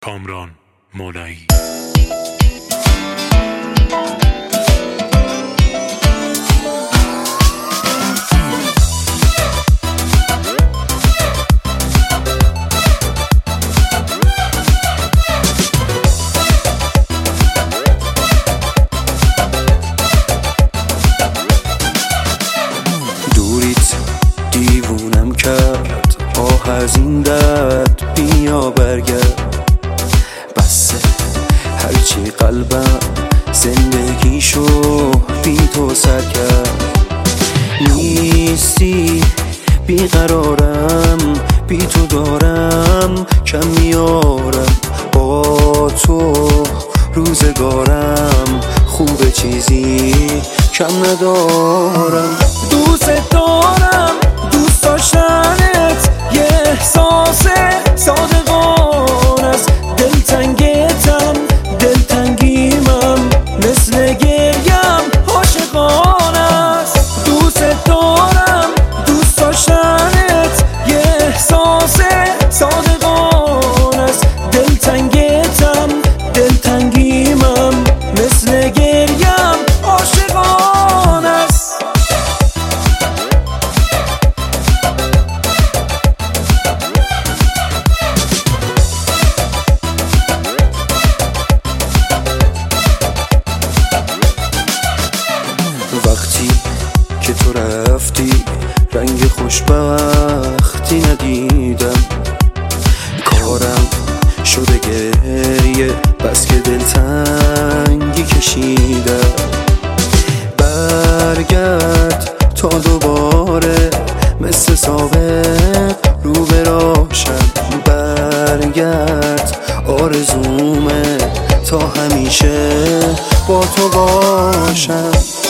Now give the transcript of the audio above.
کامران مولایی. دوریت دیوونم کرد، آه از این درد بیا برگرد. بسه هرچی قلبم زندگیشو بی تو سر کرد. نیستی بیقرارم، بی تو دارم کم میارم. با تو روزگارم خوب، چیزی کم ندارم. دوست دارم، دوست داشتنت یه احساس صادقانه است. دلتنگتم، دلتنگیمم، مثل گریم عاشقانه است. دوست دارم، دوست داشتنت یه احساس صادقانه است. دلتنگتم، دلتنگیمم، مثل گریم عاشقانه است. وقتی که تو رفتی رنگ خوشبختی ندیدم. کارم شده گریه، بس که دلتنگی کشیدم. برگرد تا دوباره مثل سابق رو براشم. برگرد آرزومه تا همیشه با تو باشم.